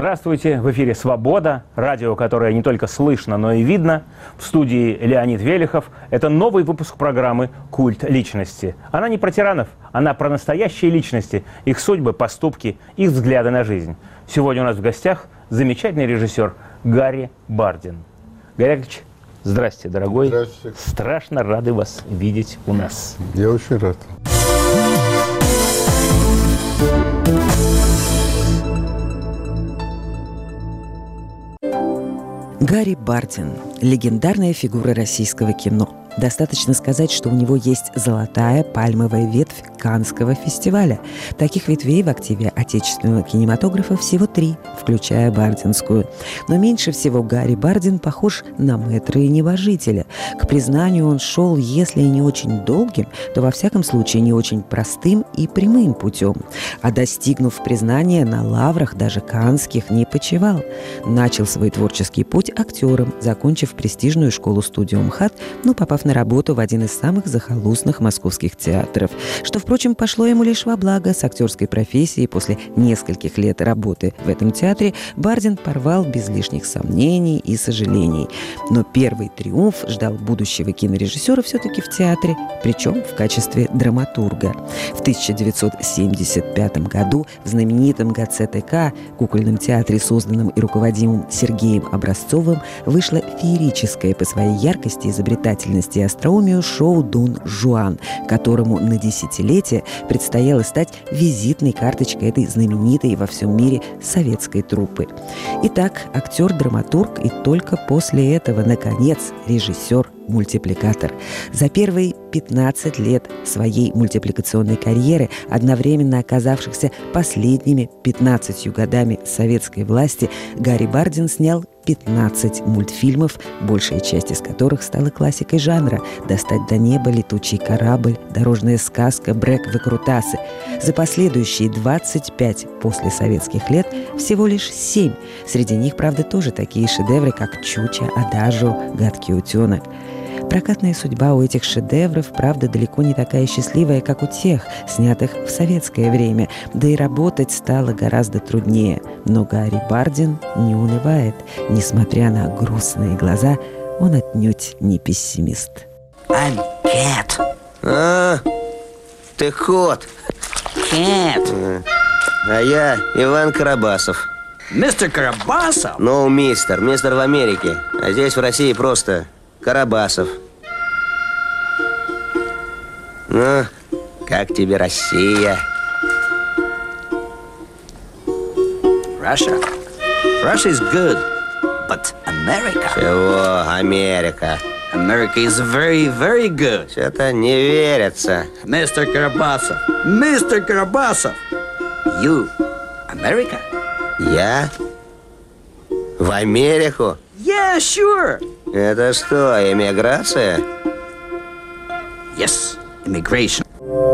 Здравствуйте! В эфире «Свобода», радио, которое не только слышно, но и видно. В студии Леонид Велихов. Это новый выпуск программы «Культ личности». Она не про тиранов, она про настоящие личности, их судьбы, поступки, их взгляды на жизнь. Сегодня у нас в гостях замечательный режиссер Гарри Бардин. Гарри Яковлевич, здрасте, дорогой. Здравствуйте. Страшно рады вас видеть у нас. Я очень рад. Гарри Бардин – легендарная фигура российского кино. Достаточно сказать, что у него есть золотая пальмовая ветвь Каннского фестиваля. Таких ветвей в активе отечественного кинематографа всего 3, включая бардинскую. Но меньше всего Гарри Бардин похож на мэтра и небожителя. К признанию он шел, если и не очень долгим, то во всяком случае не очень простым и прямым путем. А достигнув признания, на лаврах даже каннских не почивал. Начал свой творческий путь актером, закончив престижную школу-студию МХАТ, но попав на работу в один из самых захолустных московских театров, что, впрочем, пошло ему лишь во благо. С актерской профессией после нескольких лет работы в этом театре Бардин порвал без лишних сомнений и сожалений. Но первый триумф ждал будущего кинорежиссера все-таки в театре, причем в качестве драматурга. В 1975 году в знаменитом ГЦТК, кукольном театре, созданном и руководимом Сергеем Образцовым, вышло феерическое по своей яркости, изобретательности и остроумию шоу «Дон Жуан», которому на десятилетие предстояло стать визитной карточкой этой знаменитой во всем мире советской труппы. Итак, актер-драматург и только после этого, наконец, режиссер-мультипликатор. За первые 15 лет своей мультипликационной карьеры, одновременно оказавшихся последними 15 годами советской власти, Гарри Бардин снял 15 мультфильмов, большая часть из которых стала классикой жанра: «Достать до неба», «Летучий корабль», «Дорожная сказка», «Брэк, выкрутасы». За последующие 25 после советских лет всего лишь 7. Среди них, правда, тоже такие шедевры, как «Чуча», «Адажио», «Гадкий утенок». Прокатная судьба у этих шедевров, правда, далеко не такая счастливая, как у тех, снятых в советское время, да и работать стало гораздо труднее. Но Гарри Бардин не унывает. Несмотря на грустные глаза, он отнюдь не пессимист. I'm cat. Ты кот. Cat. А я Иван Карабасов. Mr. Карабасов? Ну, мистер в Америке. А здесь в России просто Карабасов. Ну, как тебе Россия? Russia? Russia is good, but America? Чего Америка? America is very, very good. Что-то не верится. Mr. Карабасов. Mr. Карабасов. You, America? Я? В Америку? Yeah, sure. Это что, эмиграция? Yes, immigration.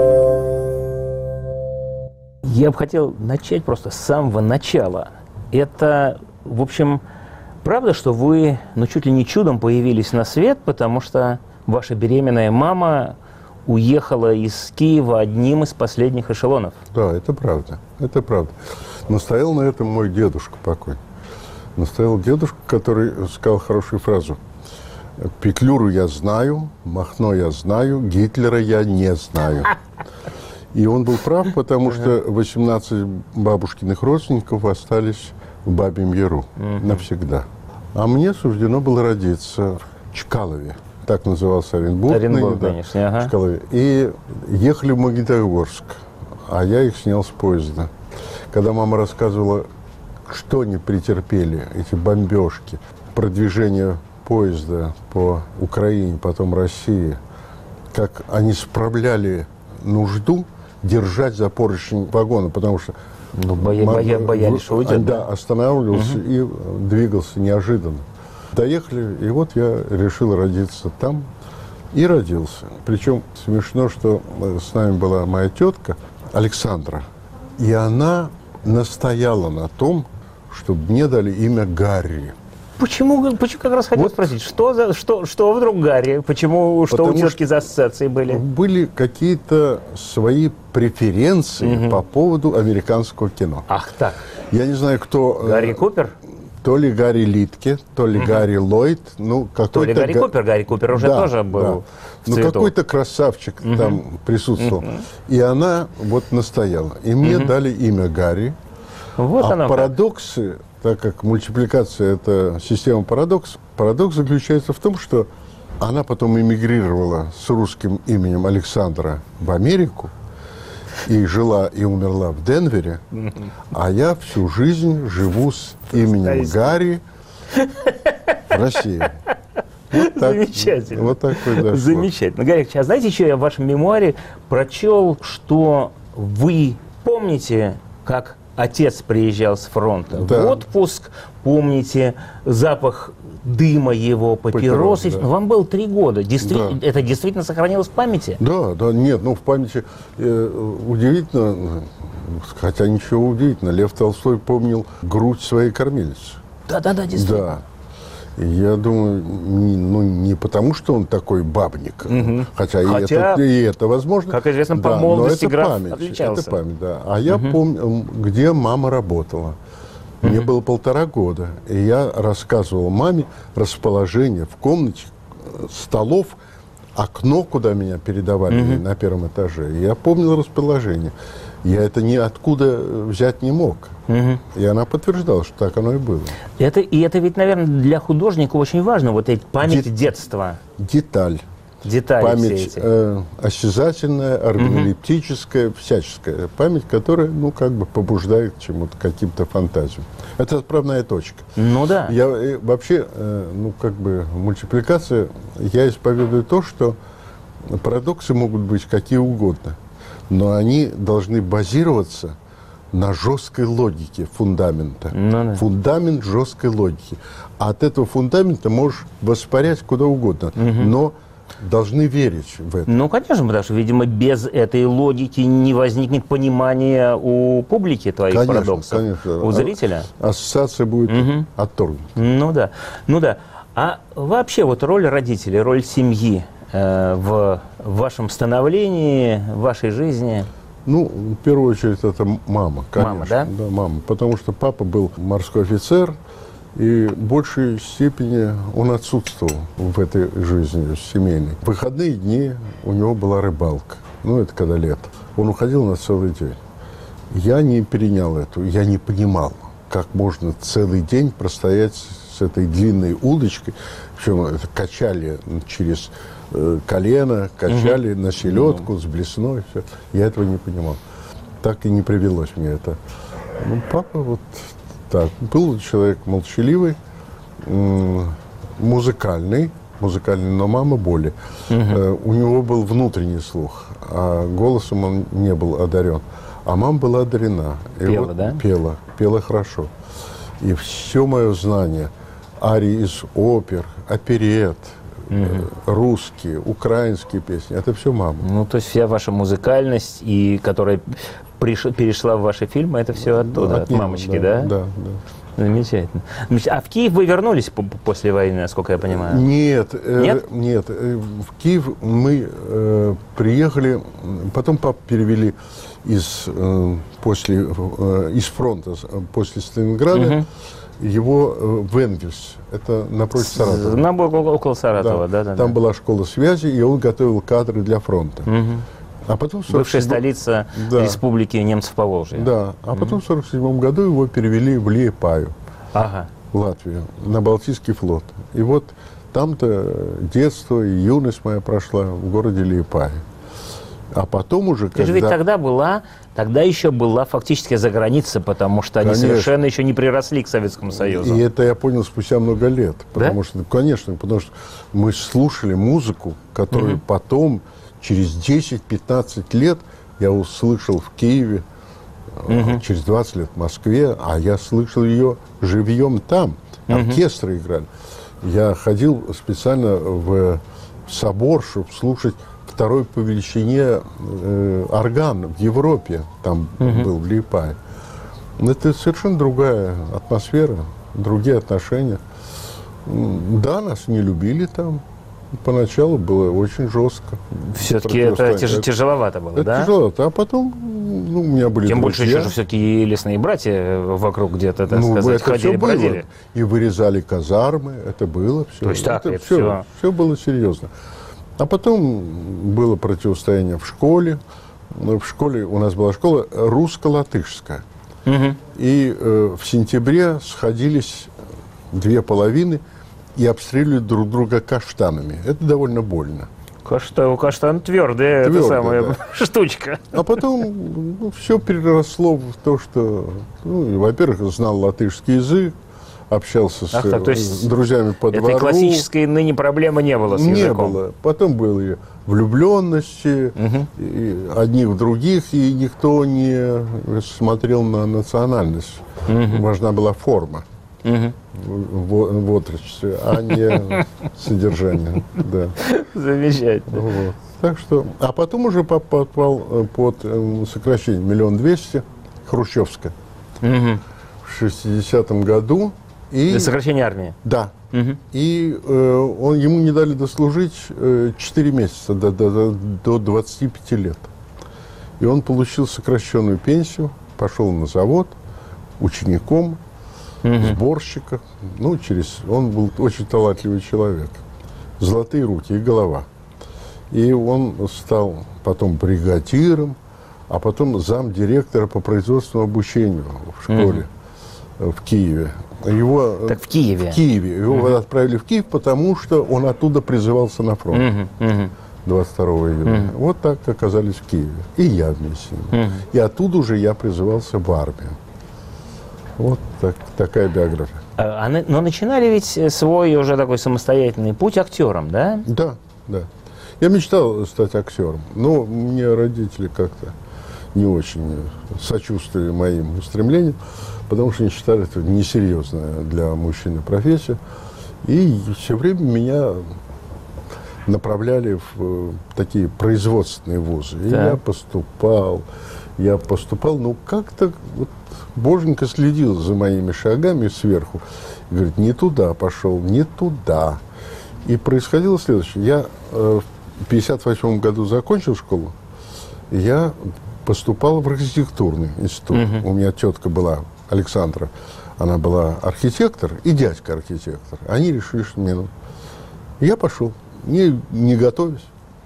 Я бы хотел начать просто с самого начала. Это, в общем, правда, что вы, чуть ли не чудом появились на свет, потому что ваша беременная мама уехала из Киева одним из последних эшелонов? Да, это правда. Это правда. Настоял на этом мой дедушка покойный. Настоял дедушка, который сказал хорошую фразу: «Петлюру я знаю, Махно я знаю, Гитлера я не знаю». И он был прав, потому что 18 бабушкиных родственников остались в Бабьем Яру навсегда. А мне суждено было родиться в Чкалове. Так назывался Оренбург. Оренбург, конечно, ага. Чкалове. И ехали в Магнитогорск, а я их снял с поезда. Когда мама рассказывала, что они претерпели, эти бомбежки, продвижение поезда по Украине, потом России, как они справляли нужду держать за поручень вагона, потому что боялись, что уйдет. Да, останавливался и двигался неожиданно. Доехали, и вот я решил родиться там и родился. Причем смешно, что с нами была моя тетка Александра, и она настояла на том, чтобы мне дали имя Гарри. Почему как раз хотел спросить, что вдруг Гарри? Почему, что у тетки за ассоциации были? Были какие-то свои преференции по поводу американского кино. Ах так. Я не знаю, кто... Гарри Купер? То ли Гарри Литке, то ли Гарри Ллойд. Ну, то ли Гарри Купер. Гарри Купер уже тоже был в цвету. Ну, какой-то красавчик там присутствовал. И она вот настояла. И мне дали имя Гарри. Вот а оно парадоксы, так как мультипликация – это система парадокс заключается в том, что она потом эмигрировала с русским именем Александра в Америку и жила и умерла в Денвере, а я всю жизнь живу с именем Гарри в России. Вот так, замечательно. Вот так произошло. Замечательно. Гарри, а знаете, еще я в вашем мемуаре прочел, что вы помните, как отец приезжал с фронта в отпуск, помните запах дыма его, папиросы. Да. Вам было 3 года. Это действительно сохранилось в памяти? Да, нет, в памяти удивительно, хотя ничего удивительного. Лев Толстой помнил грудь своей кормилицы. Да, действительно. Да. Я думаю, не потому, что он такой бабник, хотя и это возможно. Как известно, по молодости граф память, отличался. Это память, да. А я помню, где мама работала. Мне было 1,5 года, и я рассказывал маме расположение в комнате, столов, окно, куда меня передавали на 1-м этаже. И я помнил расположение. Я это ниоткуда взять не мог. И она подтверждала, что так оно и было. Это ведь, наверное, для художника очень важно, вот эта память детства. Деталь. Детали память осязательная, органолептическая, всяческая память, которая, побуждает к чему-то, каким-то фантазиям. Это отправная точка. Ну да. Я вообще, мультипликация, я исповедую то, что парадоксы могут быть какие угодно, но они должны базироваться на жесткой логике фундамента. Фундамент жесткой логики. А от этого фундамента можешь воспарять куда угодно, но должны верить в это. Ну, конечно, потому что, видимо, без этой логики не возникнет понимания у публики твоих парадоксов, конечно. у зрителя. Ассоциация будет отторгнута. Ну да. А вообще вот роль родителей, роль семьи в вашем становлении, в вашей жизни? В первую очередь, это мама, конечно. Мама, да? Да, мама. Потому что папа был морской офицер, и в большей степени он отсутствовал в этой жизни семейной. В выходные дни у него была рыбалка. Это когда лето. Он уходил на целый день. Я не перенял эту, я не понимал, как можно целый день простоять с этой длинной удочкой. Причем это качали через колено, качали на селедку с блесной. Все. Я этого не понимал. Так и не привелось мне это. Папа вот так. Был человек молчаливый, музыкальный, но мама более. У него был внутренний слух, а голосом он не был одарен. А мама была одарена. И пела, да? Пела хорошо. И все мое знание арии из опер, оперет, русские, украинские песни, это все мама. То есть вся ваша музыкальность, которая перешла в ваши фильмы, это все оттуда, от мамочки, да? Да. Замечательно. А в Киев вы вернулись после войны, насколько я понимаю? Нет. В Киев мы приехали, потом папу перевели из фронта, после Сталинграда, его в Энгельс, это напротив Саратова. Около Саратова, да. Там была школа связи, и он готовил кадры для фронта. А потом бывшая столица Республики немцев Поволжья. Да, а потом в 1947 году его перевели в Лиепаю, в Латвию, на Балтийский флот. И вот там-то детство и юность моя прошла в городе Лиепае. А потом уже, когда... Ведь тогда еще была фактически за границей, потому что они совершенно еще не приросли к Советскому Союзу. И это я понял спустя много лет. Потому что мы слушали музыку, которую потом, через 10-15 лет, я услышал в Киеве, через 20 лет в Москве, а я слышал ее живьем там. Оркестры играли. Я ходил специально в собор, чтобы слушать второй по величине орган в Европе, там был в Лиепае. Это совершенно другая атмосфера, другие отношения. Да, нас не любили там. Поначалу было очень жестко. Все-таки это тяжеловато было, это да? тяжеловато. А потом, ну, у меня были Тем друзья. больше еще же все-таки лесные братья вокруг где-то, так сказать, это ходили, все было. бродили. И вырезали казармы, это было все. То есть так, это все было серьезно. А потом было противостояние в школе. В школе у нас была школа русско-латышская. Угу. И в сентябре сходились две половины и обстреливали друг друга каштанами. Это довольно больно. Каштан твердая, это самая штучка. А потом все переросло в то, что, во-первых, знал латышский язык, общался с друзьями по двору. Этой классической ныне проблемы не было с языком? Не было. Потом были влюбленности, и одних в других, и никто не смотрел на национальность. Важна была форма. В отрочестве, а не содержание. Да. Замечательно. Вот. Так что, а потом уже попал под сокращение 1 200 000 хрущевское в 60-м году. Для сокращения армии? Да. И ему не дали дослужить 4 месяца, до 25 лет. И он получил сокращенную пенсию, пошел на завод учеником, сборщика. Он был очень талантливый человек. Золотые руки и голова. И он стал потом бригадиром, а потом замдиректора по производственному обучению в школе в Киеве. Так в Киеве? В Киеве. Его отправили в Киев, потому что он оттуда призывался на фронт. 22 июня. Вот так оказались в Киеве. И я вместе с ним. И оттуда уже я призывался в армию. Вот такая биография. Но начинали ведь свой уже такой самостоятельный путь актером, да? Да, да. Я мечтал стать актером, но мне родители как-то не очень сочувствовали моим устремлениям, потому что они считали это несерьезная для мужчины профессия. И все время меня направляли в такие производственные вузы. И я поступал, но как-то Боженька следил за моими шагами сверху. И говорит, не туда пошел, не туда. И происходило следующее. Я в 1958 году закончил школу, я поступал в архитектурный институт. У меня тетка была, Александра, она была архитектор и дядька архитектор. Они решили, что мне нужно. Я пошел, не готовясь.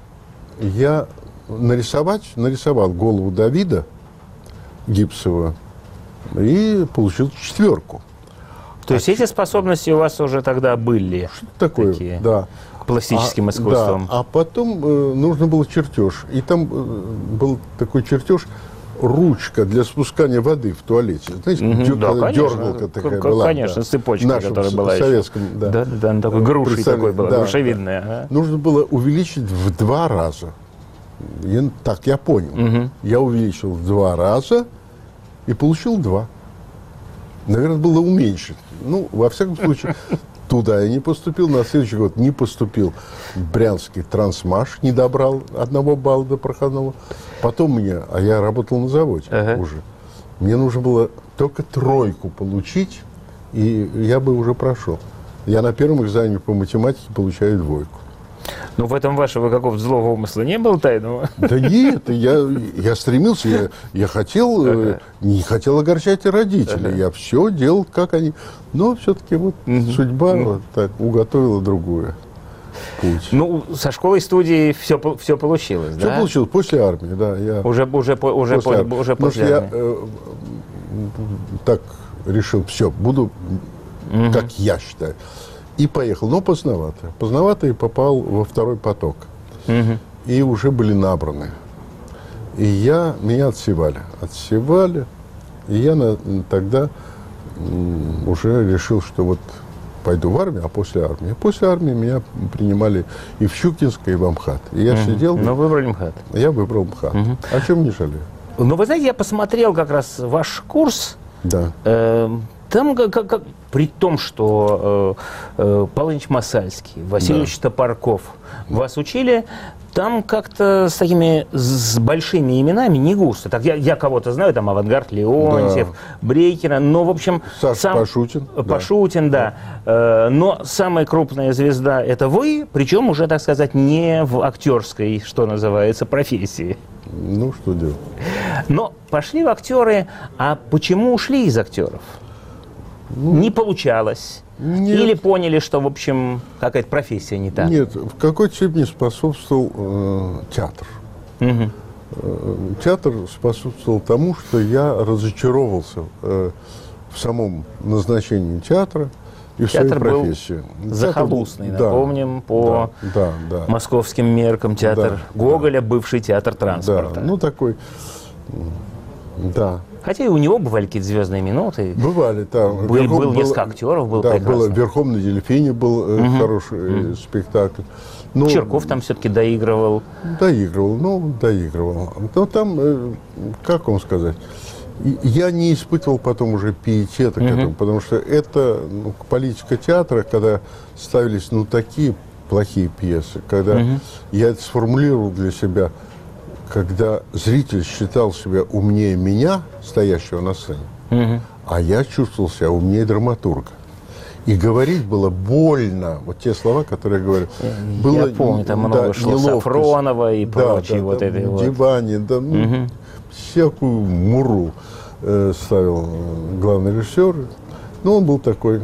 Я нарисовал голову Давида гипсового и получил 4. То есть эти способности у вас уже тогда были? Что такое? Такие, да. К пластическим искусствам. Да. А потом нужно было чертеж. И там был такой чертеж, ручка для спускания воды в туалете. Знаете, дергалка такая была. Конечно, с цепочкой, которая была советском, еще. Да, такой грушей такой была, грушевидная. Да. Нужно было увеличить в 2 раза. Так я понял. Я увеличил в 2 раза и получил 2. Наверное, было уменьшить. Во всяком случае, туда я не поступил. На следующий год не поступил в Брянский Трансмаш, не добрал 1 балла до проходного. Потом а я работал на заводе уже. Мне нужно было только 3 получить, и я бы уже прошел. Я на первом экзамене по математике получаю 2. В этом вашего какого-то злого умысла не было тайного? Да нет, я стремился, я хотел, не хотел огорчать родителей, я все делал, как они. Но все-таки судьба уготовила другую путь. Со школой-студией все получилось, да? Все получилось после армии, да. Уже после армии. Я так решил, все, буду, как я считаю. И поехал, но поздновато. Поздновато и попал во 2 поток. И уже были набраны. И меня отсевали. И я тогда уже решил, что пойду в армию, а после армии. После армии меня принимали и в Щукинское, и в МХАТ. И я сидел... Но выбрали МХАТ. Я выбрал МХАТ. О чем не жалею. Вы знаете, я посмотрел как раз ваш курс. Да. там, при том, что Павел Ильич Масальский, Василий Ильич Топорков вас учили, там как-то с большими именами не густо. Так, я кого-то знаю, там Авангард Леонтьев, Брейкера, но, в общем... Саша Пашутин. Пашутин, да. Но самая крупная звезда – это вы, причем уже, так сказать, не в актерской, что называется, профессии. Ну, что делать? Но пошли в актеры, а почему ушли из актеров? Не получалось? Нет. Или поняли, что, в общем, какая-то профессия не та? Нет, в какой-то степени способствовал театр. Театр способствовал тому, что я разочаровался в самом назначении театра и в своей профессии. Был захолустный, напомним, по московским меркам театр Гоголя, бывший театр транспорта. Да, ну такой, да. Хотя и у него бывали какие-то звездные минуты. Бывали, там. Был несколько актеров, был прекрасно. Было «Верхом на дельфине» был хороший спектакль. Но, Чирков там все-таки доигрывал. Доигрывал. Но там, как вам сказать, я не испытывал потом уже пиетета к этому, потому что это политика театра, когда ставились такие плохие пьесы, когда я это сформулировал для себя, когда зритель считал себя умнее меня, стоящего на сцене, а я чувствовал себя умнее драматурга. И говорить было больно. Вот те слова, которые я говорю. Я помню, там много шло Сафронова и прочее. Вот этой вот. Диване, всякую муру ставил главный режиссер. Но он был такой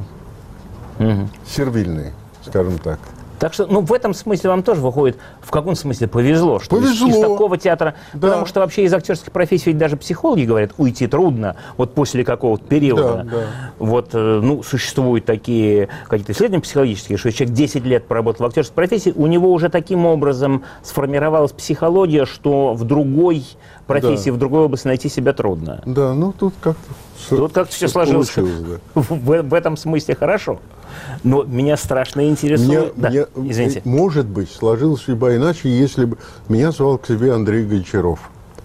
сервильный, скажем так. Так что, в этом смысле вам тоже выходит, в каком смысле повезло, что из такого театра, потому что вообще из актерских профессий даже психологи говорят, уйти трудно, вот после какого-то периода. Вот, существуют такие какие-то исследования психологические, что человек 10 лет проработал в актерской профессии, у него уже таким образом сформировалась психология, что в другой профессии, в другой области найти себя трудно. Да, тут как-то... Тут как-то все сложилось. В этом смысле хорошо. Но меня страшно интересует... Извините. Может быть, сложилась судьба иначе, если бы меня звал к себе Андрей Гончаров.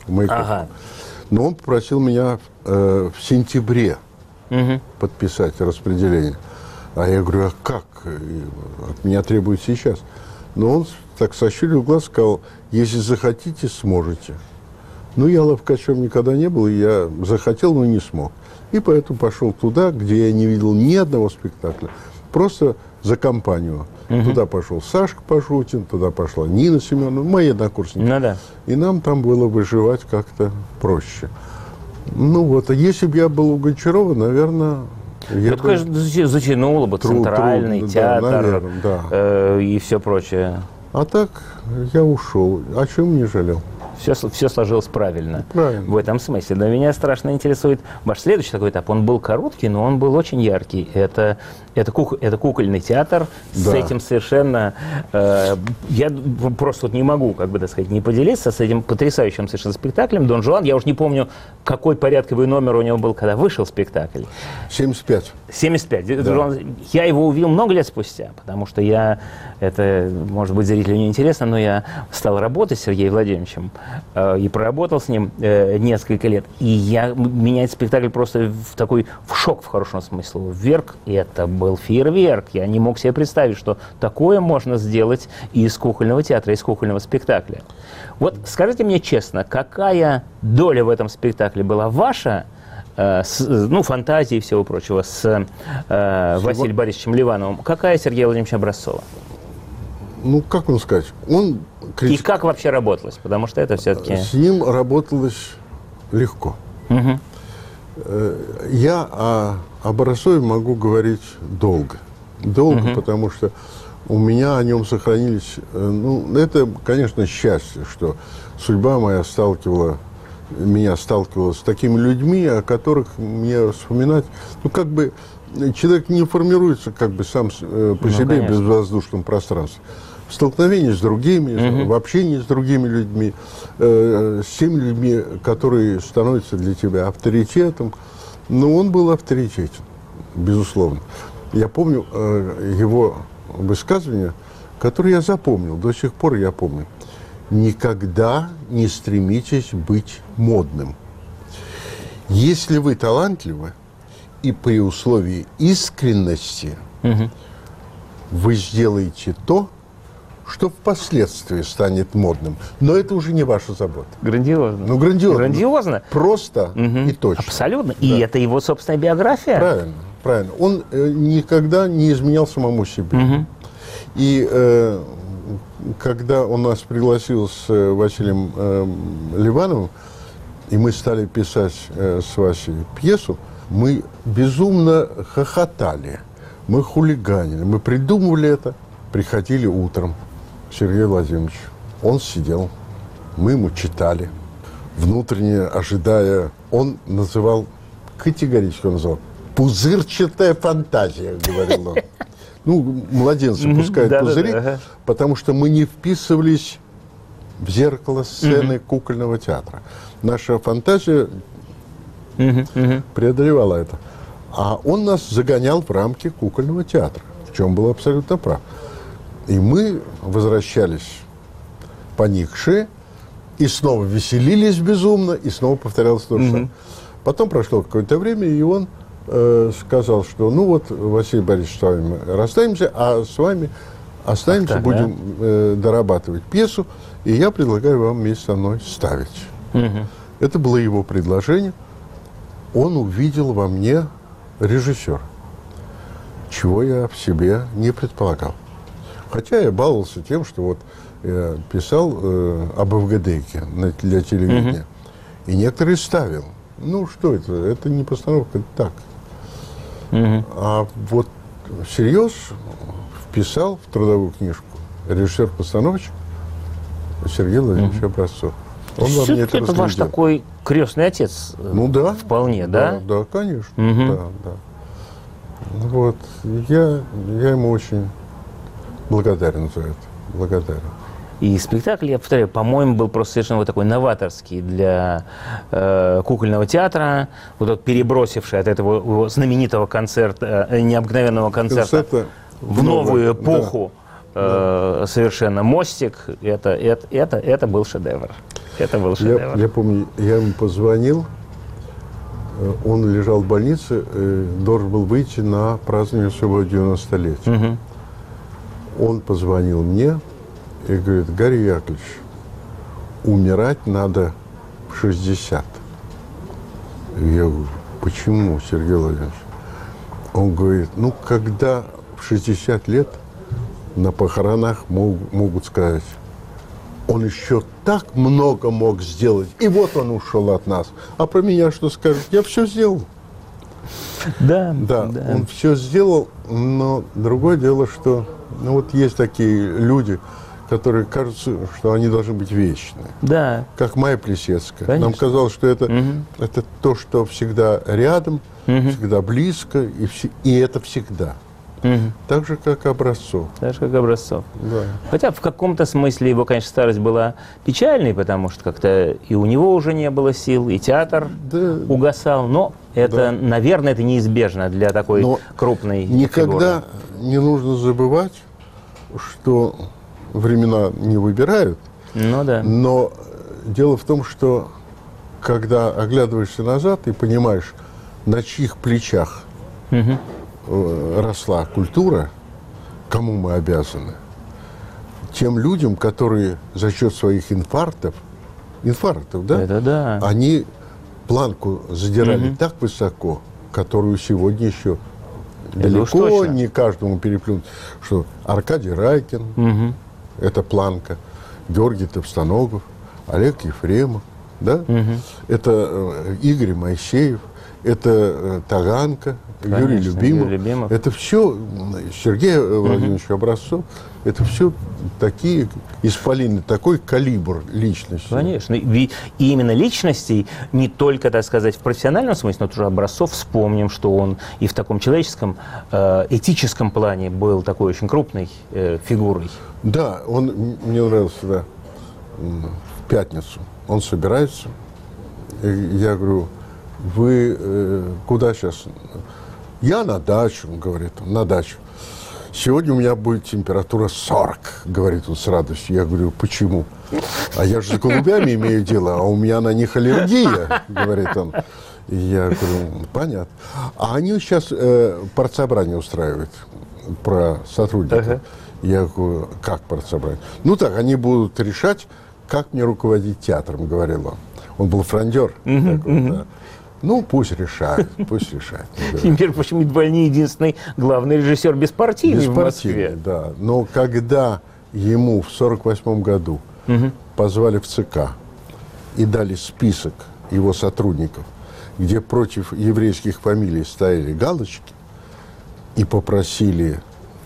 Но он попросил меня в сентябре подписать распределение. А я говорю, а как? От меня требуют сейчас. Но он так сощурил глаз, сказал, если захотите, сможете. Я ловкачом никогда не был, я захотел, но не смог. И поэтому пошел туда, где я не видел ни одного спектакля. Просто за компанию. Туда пошел Сашка Пашутин, туда пошла Нина Семенова, мои однокурсники. И нам там было выживать как-то проще. А если бы я был у Гончарова, наверное... Это, конечно, затянуло бы центральный театр и все прочее. А так я ушел. О чем не жалел? Все сложилось правильно. В этом смысле. Но меня страшно интересует ваш следующий такой этап. Он был короткий, но он был очень яркий. Это кукольный театр. С этим совершенно... я просто не могу, не поделиться с этим потрясающим совершенно спектаклем «Дон Жуан». Я уже не помню, какой порядковый номер у него был, когда вышел спектакль. 75. 75. Да. Я его увидел много лет спустя, потому что это, может быть, зрителю не интересно, но я стал работать с Сергеем Владимировичем и проработал с ним несколько лет. И меня этот спектакль просто в шок, в хорошем смысле, вверг. И это был фейерверк. Я не мог себе представить, что такое можно сделать из кукольного театра, из кукольного спектакля. Вот скажите мне честно, какая доля в этом спектакле была ваша, фантазии и всего прочего, с Василием Борисовичем Ливановым? Какая Сергея Владимировича Образцова? Как вам сказать? И как вообще работалось? Потому что это все-таки... С ним работалось легко. Я о Образцове могу говорить долго. Потому что у меня о нем сохранились... это, конечно, счастье, что судьба моя меня сталкивала с такими людьми, о которых мне вспоминать... человек не формируется сам по себе в безвоздушном пространстве. В столкновении с другими, в общении с другими людьми, с теми людьми, которые становятся для тебя авторитетом. Но он был авторитетен, безусловно. Я помню его высказывание, которое я запомнил, до сих пор я помню. Никогда не стремитесь быть модным. Если вы талантливы, и при условии искренности вы сделаете то, что впоследствии станет модным. Но это уже не ваша забота. Грандиозно. Ну, грандиозно. Грандиозно. Просто и точно. Абсолютно. И это его собственная биография. Правильно, правильно. Он никогда не изменял самому себе. И когда он нас пригласил с Василием Ливановым, и мы стали писать с Васей пьесу, мы безумно хохотали, мы хулиганили, мы придумывали это, приходили утром к Сергею Владимировичу. Он сидел, мы ему читали, внутренне ожидая. Он называл, категорически он называл, пузырчатая фантазия, говорил он. Ну, младенцы пускают пузыри, потому что мы не вписывались в зеркало сцены кукольного театра. Наша фантазия преодолевала это. А он нас загонял в рамки кукольного театра, в чем был абсолютно прав. И мы возвращались поникшие, и снова веселились безумно, и снова повторялось то же самое. Потом прошло какое-то время, и он сказал, что ну вот, Василий Борисович, с вами мы расстанемся, а с вами останемся, будем дорабатывать пьесу, и я предлагаю вам вместе со мной ставить. Это было его предложение. Он увидел во мне режиссера, чего я в себе не предполагал. Хотя я баловался тем, что вот я писал об АВГДейке для телевидения, и некоторые ставил. Ну, что это? Это не постановка, это так. А вот всерьез вписал в трудовую книжку режиссер-постановщик Сергей Владимирович Образцов. Он во мне это разглядел. Ваш такой крестный отец. Ну да. Вполне, да? Да, конечно. Да. Вот. Я ему очень благодарен за это. Благодарен. И спектакль, я повторяю, по-моему, был просто совершенно вот такой новаторский для кукольного театра, вот тот перебросивший от этого его знаменитого концерта, необыкновенного концерта в новую эпоху совершенно мостик. Это был шедевр. Это был шедевр. Я помню, я ему позвонил, он лежал в больнице, должен был выйти на празднование своего 90-летия. Он позвонил мне и говорит: Гарри Яковлевич, умирать надо в 60. Я говорю: почему, Сергей Владимирович? Он говорит: ну, когда в 60 лет на похоронах могут сказать: он еще так много мог сделать, и вот он ушел от нас. А про меня что скажут? Я все сделал. Да, он все сделал, но другое дело, что ну, вот есть такие люди, которые кажутся, что они должны быть вечны. Да. Как Майя Плесецкая. Конечно. Нам казалось, что это то, что всегда рядом, всегда близко, и это всегда. Так же, как Образцов. Так же, как Образцов. Да. Хотя в каком-то смысле его, конечно, старость была печальной, потому что как-то и у него уже не было сил, и театр угасал. Но это, наверное, это неизбежно для такой крупной никогда фигуры. Не нужно забывать, что времена не выбирают. Ну да. Но дело в том, что когда оглядываешься назад и понимаешь, на чьих плечах росла культура, кому мы обязаны? Тем людям, которые за счет своих инфарктов, да? Это да. Они планку задирали так высоко, которую сегодня еще далеко не каждому переплюнуть, что Аркадий Райкин, это планка, Георгий Товстоногов, Олег Ефремов, да? Это Игорь Моисеев, это Таганка, конечно, Юрий Любимов. Это все Сергей Владимирович Образцов. Это все такие исполины, такой калибр личности. Конечно. И именно личностей, не только, так сказать, в профессиональном смысле, но тоже Образцов, вспомним, что он и в таком человеческом, этическом плане был такой очень крупной фигурой. Да, мне нравился, да, в пятницу. Он собирается, и я говорю: вы куда сейчас? Я на дачу, говорит он, на дачу. Сегодня у меня будет температура 40, говорит он с радостью. Я говорю: почему? А я же с голубями имею дело, а у меня на них аллергия, говорит он. И я говорю, понятно. А они сейчас партсобрание устраивают про сотрудников. Ага. Я говорю, как партсобрание? Ну так, они будут решать, как мне руководить театром, говорил он. Он был фрондер. Такой, да. Ну, пусть решает, пусть решает. И, между прочим, едва ли не единственный главный режиссер беспартийный в Москве. Да. Но когда ему в 1948 году позвали в ЦК и дали список его сотрудников, где против еврейских фамилий стояли галочки, и попросили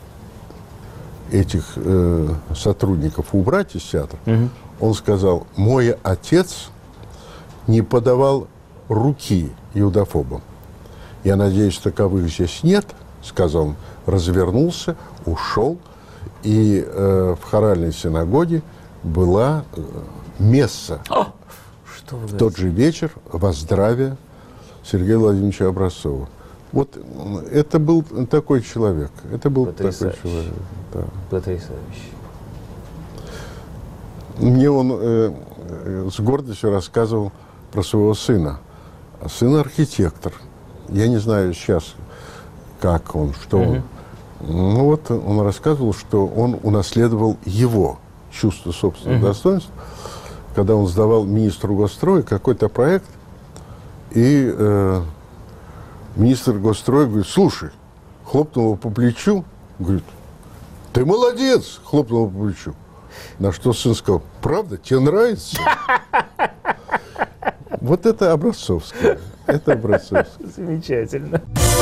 этих сотрудников убрать из театра, он сказал, мой отец не подавал руки иудофобам. Я надеюсь, таковых здесь нет, сказал он, развернулся, ушел, и в хоральной синагоге была месса. Что вы В тот же вечер во здравие Сергея Владимировича Образцова. Вот это был такой человек. Это был такой Потрясающе. человек. Да. Потрясающе. Мне он с гордостью рассказывал про своего сына. Сын архитектор. Я не знаю сейчас, как он, что он. Ну вот он рассказывал, что он унаследовал его чувство собственного достоинства, когда он сдавал министру госстроя какой-то проект, и министр госстроя говорит, слушай, хлопнул его по плечу, говорит, ты молодец, хлопнул его по плечу. На что сын сказал, правда, тебе нравится? Вот это Образцовское. Это Образцовское. Замечательно.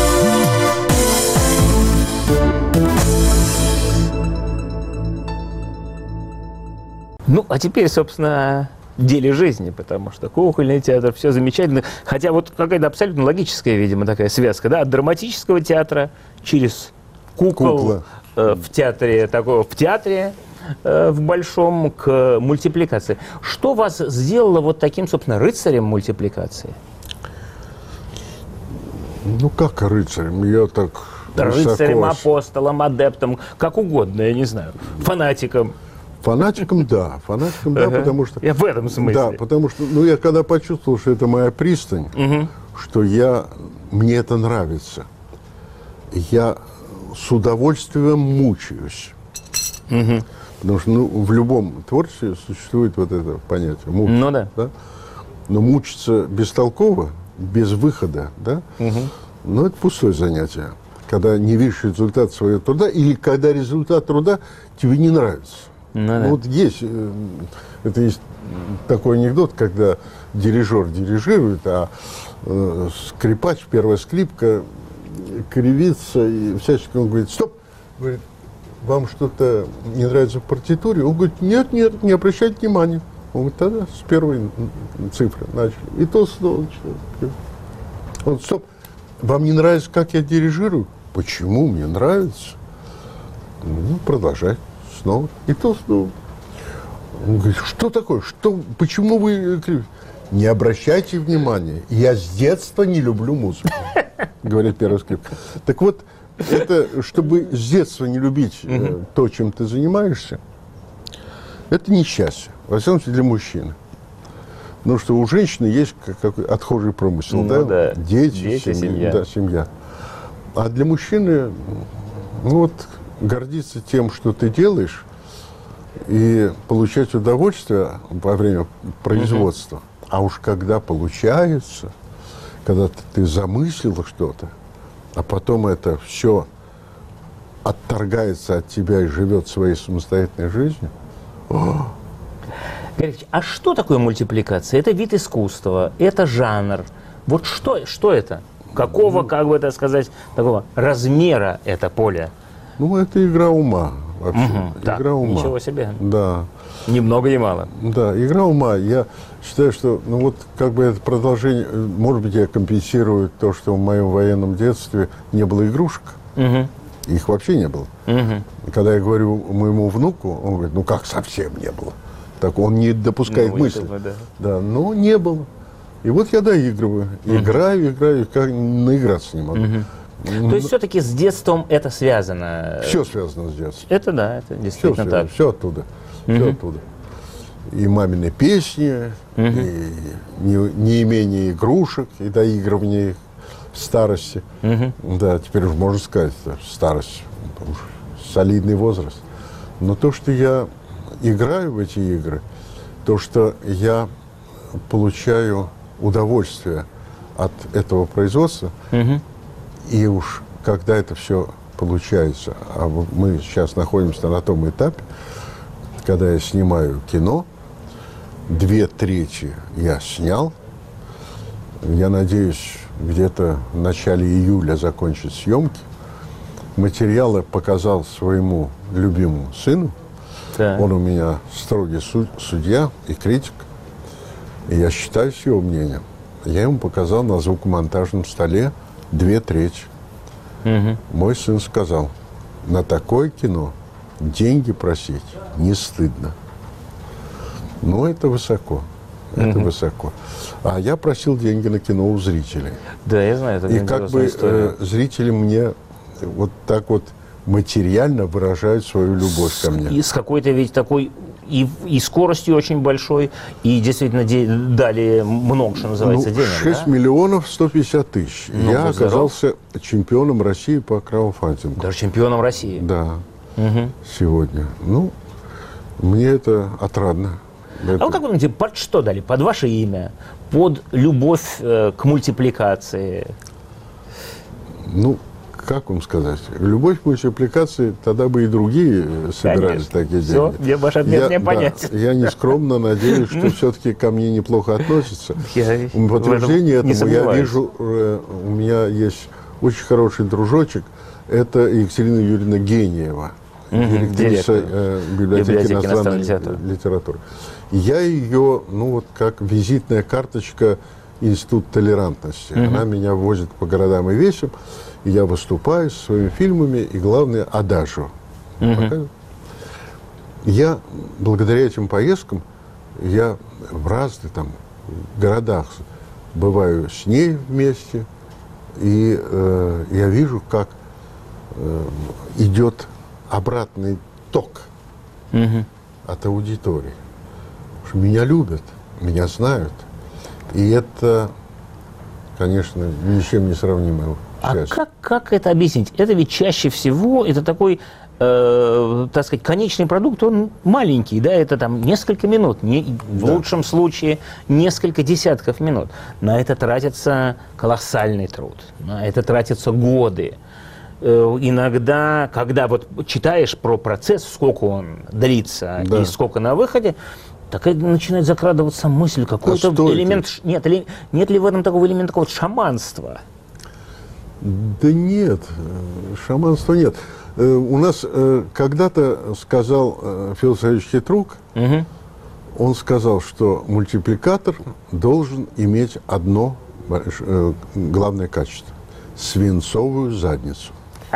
Ну, а теперь, собственно, о деле жизни, потому что кукольный театр, все замечательно. Хотя вот какая-то абсолютно логическая, видимо, такая связка, да, от драматического театра через кукол в театре, в большом, к мультипликации. Что вас сделало вот таким, собственно, рыцарем мультипликации? Ну, как рыцарем? Я так Рыцарем, высоко... апостолом, адептом, как угодно, я не знаю, фанатиком. Фанатиком, да. Фанатиком, да, потому что... Я в этом смысле. Да, потому что, ну, я когда почувствовал, что это моя пристань, что мне это нравится, я с удовольствием мучаюсь. Потому что, ну, в любом творчестве существует вот это понятие мучиться. Ну да. Но мучиться бестолково, без выхода, да, ну, это пустое занятие. Когда не видишь результат своего труда, или когда результат труда тебе не нравится. Ну, вот есть такой анекдот, когда дирижер дирижирует, а скрипач, первая скрипка кривится, и всячески он говорит, стоп, говорит, вам что-то не нравится в партитуре? Он говорит, нет, не обращайте внимания. Он говорит, тогда с первой цифры начали. И то снова начали. Он говорит, стоп, вам не нравится, как я дирижирую? Почему? Мне нравится. Ну, продолжай. Снова. И то снова. Он говорит, что такое? Почему вы... Не обращайте внимания. Я с детства не люблю музыку. Говорит первый скрипка. Так вот, это, чтобы с детства не любить то, чем ты занимаешься, это несчастье. Во всяком случае, для мужчины. Потому что у женщины есть какой отхожий промысел. Ну, да. Дети, семья. Да, семья. А для мужчины, ну вот, гордиться тем, что ты делаешь, и получать удовольствие во время производства. А уж когда получается, когда ты замыслил что-то, а потом это все отторгается от тебя и живет своей самостоятельной жизнью. Григорий, а что такое мультипликация? Это вид искусства, это жанр. Вот что это? Какого, как бы это сказать, такого размера это поле? Ну, это игра ума вообще. Да, игра ума. ничего себе. Да. Ни много ни мало. Да, игра ума. Я считаю, что, ну вот, как бы это продолжение, может быть, я компенсирую то, что в моем военном детстве не было игрушек. Их вообще не было. Когда я говорю моему внуку, он говорит, ну как совсем не было? Так он не допускает мысли. Да, но не было. И вот я доигрываю. Играю, как наиграться не могу. То есть все-таки с детством это связано? Все связано с детством. Это да, это действительно так. Все оттуда. Все оттуда. и мамины песни, и неимение игрушек, и доигрывание их в старости. Да, теперь уже можно сказать, это старость, потому что солидный возраст. Но то, что я играю в эти игры, то, что я получаю удовольствие от этого производства, и уж когда это все получается, а мы сейчас находимся на том этапе, когда я снимаю кино, 2/3 я снял, я надеюсь, где-то в начале июля закончить съемки. Материалы показал своему любимому сыну. Так. Он у меня строгий судья и критик. И я считаюсь его мнением. Я ему показал на звукомонтажном столе 2/3. Мой сын сказал, на такое кино деньги просить не стыдно. Ну, это высоко. Это высоко. А я просил деньги на кино у зрителей. Да, я знаю, это И как бы зрители мне вот так вот материально выражают свою любовь ко мне. И с какой-то ведь такой и скоростью очень большой, и действительно дали много, что называется, денег. 6 миллионов 150 тысяч. Ну, я оказался чемпионом России по краундфандингу. Даже чемпионом России. Да, сегодня. Ну, мне это отрадно. А вы как вы думаете, под что дали? Под ваше имя? Под любовь к мультипликации? Ну, как вам сказать? Любовь к мультипликации, тогда бы и другие собирались такие деньги. Все, мне ваш ответ не понятен. Да, я нескромно надеюсь, что все-таки ко мне неплохо относятся. Я В подтверждение не этому я сомневаюсь. вижу, у меня есть очень хороший дружочек, это Екатерина Юрьевна Гениева, директриса библиотеки иностранной литературы. Я ее, ну вот как визитная карточка Института толерантности. Она меня возит по городам и весям, и я выступаю со своими фильмами, и главное, адажио. Я, благодаря этим поездкам, я в разных там городах бываю с ней вместе, и я вижу, как идет обратный ток от аудитории. Потому что меня любят, меня знают. И это, конечно, ничем не сравнимое счастье. А как это объяснить? Это ведь чаще всего, это такой, так сказать, конечный продукт, он маленький, да, это там несколько минут, в лучшем случае несколько десятков минут. На это тратится колоссальный труд, на это тратятся годы. Иногда, когда вот читаешь про процесс, сколько он длится и сколько на выходе, так начинает закрадываться мысль, какой-то элемент... Нет ли в этом такого элемента какого-то шаманства? Да нет, шаманства нет. У нас когда-то сказал Федор Савельевич Хитрук, он сказал, что мультипликатор должен иметь одно главное качество – свинцовую задницу.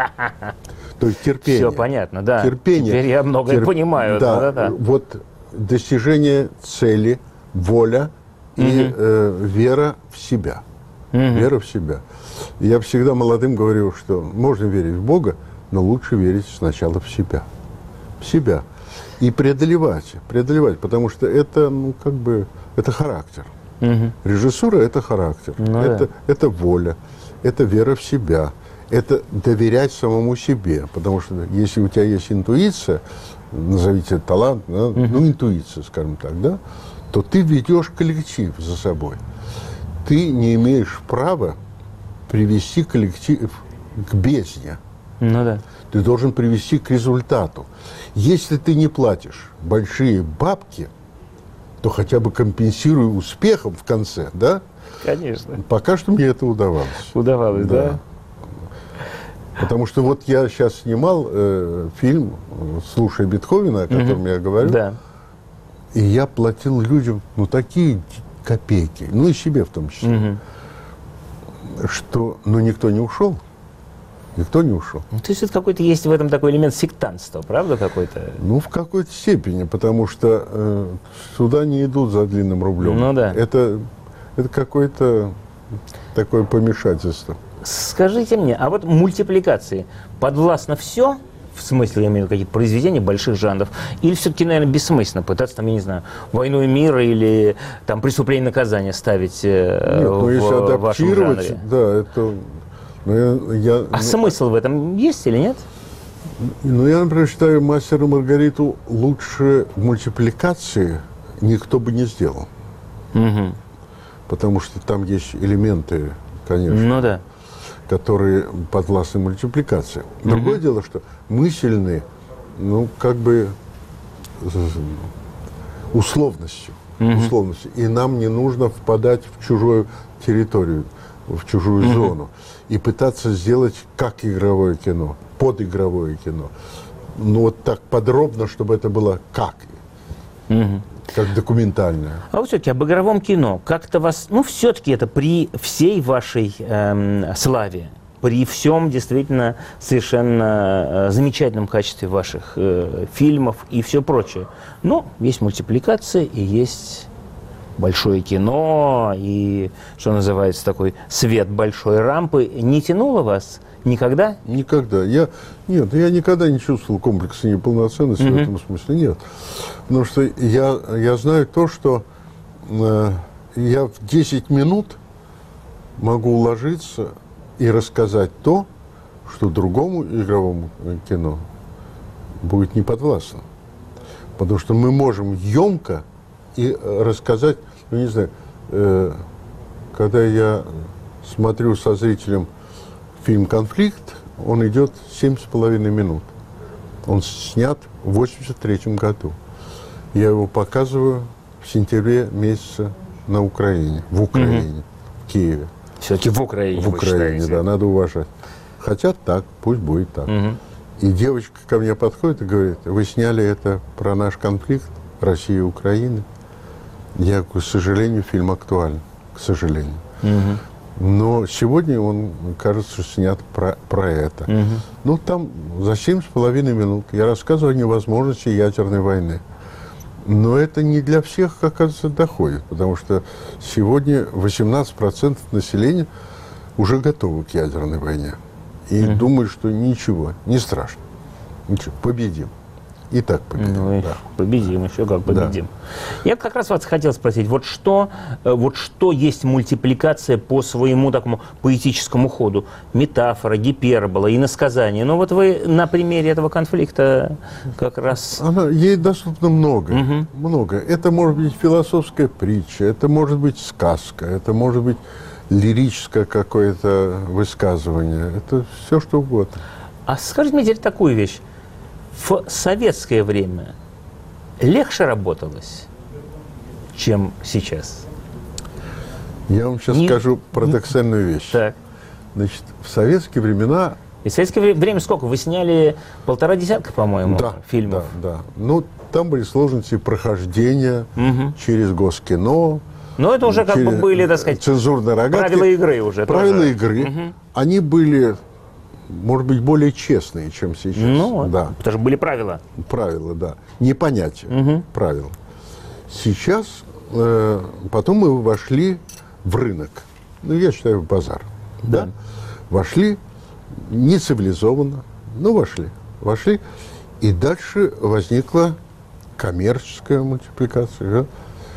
То есть терпение. Все понятно, да. Терпение. Теперь я многое понимаю. Да. Вот достижение цели, воля и вера в себя. Вера в себя. Я всегда молодым говорю, что можно верить в Бога, но лучше верить сначала в себя. В себя. И преодолевать, потому что это, ну, как бы, это характер. Режиссура – это характер, это воля, это вера в себя, это доверять самому себе. Потому что если у тебя есть интуиция, назовите это талант, ну, интуиция, скажем так, да, то ты ведешь коллектив за собой. Ты не имеешь права привести коллектив к бездне. Ну да. Ты должен привести к результату. Если ты не платишь большие бабки, то хотя бы компенсируй успехом в конце, да? Конечно. Пока что мне это удавалось. Удавалось, да? Потому что вот я сейчас снимал фильм «Слушай Бетховена», о котором я говорю, и я платил людям, ну, такие копейки, ну, и себе в том числе, что, ну, никто не ушел. Никто не ушел. Ну, то есть это какой-то есть в этом такой элемент сектантства, правда, какой-то? Ну, в какой-то степени, потому что сюда не идут за длинным рублем. Ну да. Это какое-то такое помешательство. Скажите мне, а вот мультипликации подвластно все в смысле, я имею в виду какие-то произведения больших жанров, или все-таки, наверное, бессмысленно пытаться, там, я не знаю, «Войну и мир» или там «Преступление и наказание» ставить в вашем жанре? Да, это... Смысл в этом есть или нет? Ну, я, например, считаю «Мастера и Маргариту» лучше мультипликации никто бы не сделал. Угу. Потому что там есть элементы, конечно, ну, да. которые подвластны мультипликации. Другое дело, что мысленные, ну, как бы условностью. И нам не нужно впадать в чужую территорию, в чужую зону. И пытаться сделать как игровое кино, подигровое кино. Ну, вот так подробно, чтобы это было как документальное. А вот все-таки об игровом кино. Как-то вас, ну, все-таки это при всей вашей славе, при всем действительно совершенно замечательном качестве ваших фильмов и все прочее. Но есть мультипликация и есть большое кино, и, что называется, такой свет большой рампы. Не тянуло вас никогда? Никогда. Я никогда не чувствовал комплекса неполноценности в этом смысле. Нет. Потому что я знаю то, что я в 10 минут могу уложиться и рассказать то, что другому игровому кино будет неподвластно. Потому что мы можем емко и рассказать, ну, не знаю, когда я смотрю со зрителем фильм «Конфликт», он идет 7,5 минут. Он снят в 1983 году. Я его показываю в сентябре месяце на Украине, в Киеве. Все-таки в Украине. В Украине, да, надо уважать. Хотят так, пусть будет так. И девочка ко мне подходит и говорит: вы сняли это про наш конфликт России и Украины? Я говорю, к сожалению, фильм актуален. К сожалению. Но сегодня он, кажется, снят про это. Ну, там за 7,5 минут я рассказываю о невозможности ядерной войны. Но это не для всех, оказывается, доходит. Потому что сегодня 18% населения уже готовы к ядерной войне. И думают, что ничего, не страшно. Ничего, победим. И так победим. Ну, да. Победим, еще как победим. Да. Я как раз вас хотел спросить, вот что есть мультипликация по своему такому поэтическому ходу? Метафора, гипербола, иносказание. Ну вот вы на примере этого конфликта как раз... Ей доступно много. Много. Это может быть философская притча, это может быть сказка, это может быть лирическое какое-то высказывание. Это все, что угодно. А скажите мне теперь такую вещь. В советское время легче работалось, чем сейчас? Я вам сейчас скажу парадоксальную вещь. Так. Значит, в советские времена... И в советское время сколько? Вы сняли 1,5 десятка, по-моему, фильмов? Да. Ну, там были сложности прохождения через Госкино. Но это уже как бы были, так сказать, цензурные рогатки. Правила игры уже. Правила игры. Они были... может быть, более честные, чем сейчас. Ну, да. Потому что были правила. Правила, да. Не понятия, правила. Сейчас, потом мы вошли в рынок. Ну, я считаю, в базар. Да. Вошли нецивилизованно, но вошли. Вошли, и дальше возникла коммерческая мультипликация. Да?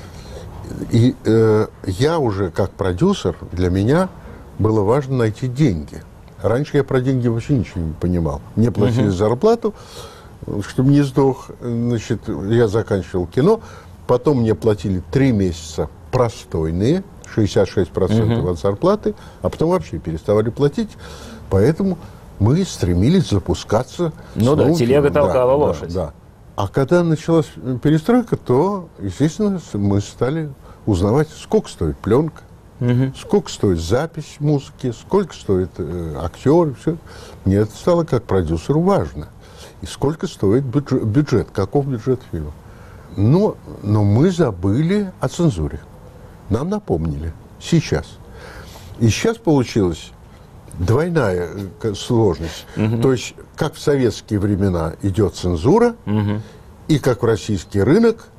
И я уже, как продюсер, для меня было важно найти деньги. Раньше я про деньги вообще ничего не понимал. Мне платили зарплату, чтобы не сдох. Значит, я заканчивал кино. Потом мне платили 3 месяца простойные, 66% от зарплаты, а потом вообще переставали платить. Поэтому мы стремились запускаться. Ну да, телега толкала лошадь. Да. А когда началась перестройка, то, естественно, мы стали узнавать, сколько стоит пленка. Сколько стоит запись музыки, сколько стоит актер, все. Мне это стало как продюсеру важно. И сколько стоит бюджет, каков бюджет фильма. Но мы забыли о цензуре. Нам напомнили. Сейчас. И сейчас получилась двойная сложность. То есть, как в советские времена идет цензура, и как в российский рынок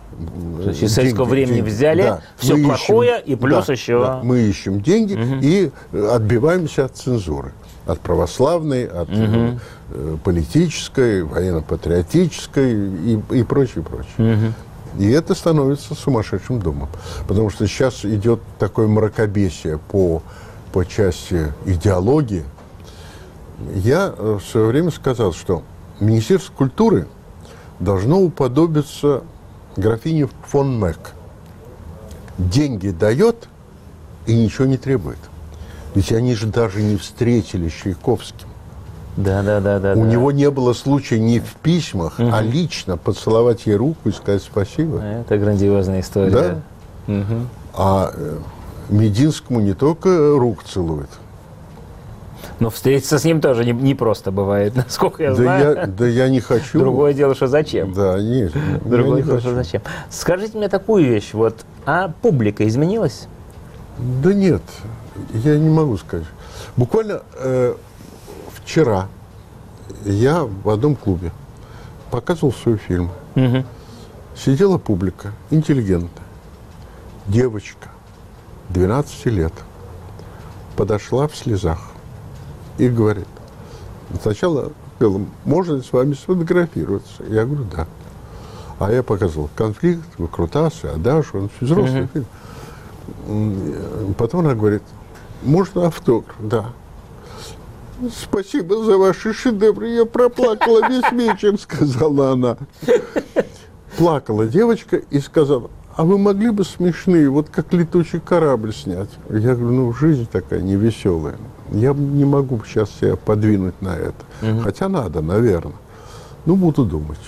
То есть из советского времени взяли все плохое и плюс еще... мы ищем деньги и отбиваемся от цензуры. От православной, от политической, военно-патриотической и прочее, прочее. И это становится сумасшедшим домом. Потому что сейчас идет такое мракобесие по части идеологии. Я в свое время сказал, что Министерство культуры должно уподобиться графине фон Мек. Деньги дает и ничего не требует. Ведь они же даже не встретились с Чайковским. У него не было случая не в письмах, а лично поцеловать ей руку и сказать спасибо. Это грандиозная история. Да? А Мединскому не только рук целует. Но встретиться с ним тоже не просто бывает, насколько я знаю. Я не хочу. Другое дело, что зачем. Да, нет. Другое дело, что зачем. Скажите мне такую вещь, а публика изменилась? Да нет, я не могу сказать. Буквально вчера я в одном клубе показывал свой фильм. Сидела публика, интеллигентная, девочка, 12 лет, подошла в слезах и говорит, сначала сказала, можно ли с вами сфотографироваться? Я говорю, да. А я показывал конфликт, выкрутасы, Адашу, он взрослый фильм. Потом она говорит, можно автограф? Да. Спасибо за ваши шедевры, я проплакала весь вечер, сказала она. Плакала девочка и сказала, а вы могли бы смешные, вот как летучий корабль снять? Я говорю, жизнь такая невеселая. Я не могу сейчас себя подвинуть на это. Хотя надо, наверное. Буду думать.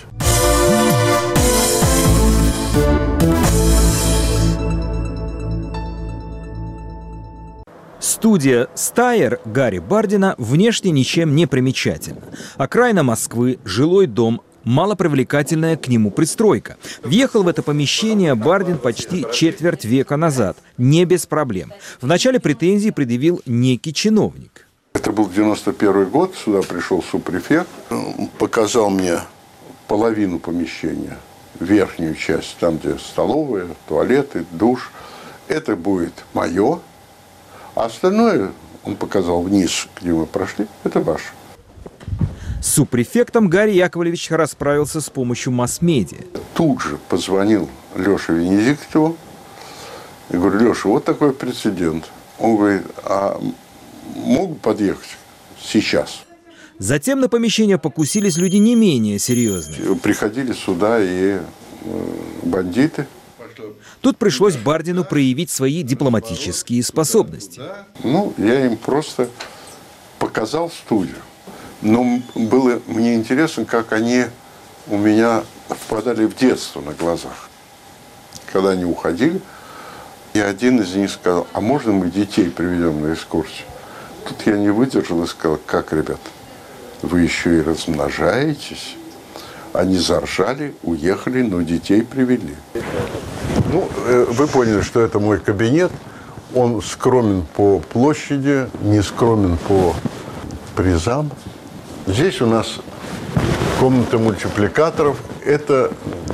Студия «Стайер» Гарри Бардина внешне ничем не примечательна. Окраина Москвы, жилой дом, малопривлекательная к нему пристройка. Въехал в это помещение Бардин почти четверть века назад, не без проблем. Вначале претензии предъявил некий чиновник. Это был 91 год, сюда пришел субпрефект, показал мне половину помещения, верхнюю часть, там, где столовая, туалеты, душ. Это будет мое, а остальное, он показал вниз, где мы прошли, это ваше. С субпрефектом Гарри Яковлевич расправился с помощью масс-медиа. Тут же позвонил Леше Венедиктову и говорю, Леша, вот такой прецедент. Он говорит, а могу подъехать сейчас? Затем на помещение покусились люди не менее серьезные. Приходили сюда и бандиты. Тут пришлось Бардину проявить свои дипломатические способности. Я им просто показал студию. Но было мне интересно, как они у меня впадали в детство на глазах. Когда они уходили, и один из них сказал, а можно мы детей приведем на экскурсию? Тут я не выдержал и сказал, как, ребята, вы еще и размножаетесь? Они заржали, уехали, но детей привели. Вы поняли, что это мой кабинет. Он скромен по площади, не скромен по призам. Здесь у нас комната мультипликаторов. Это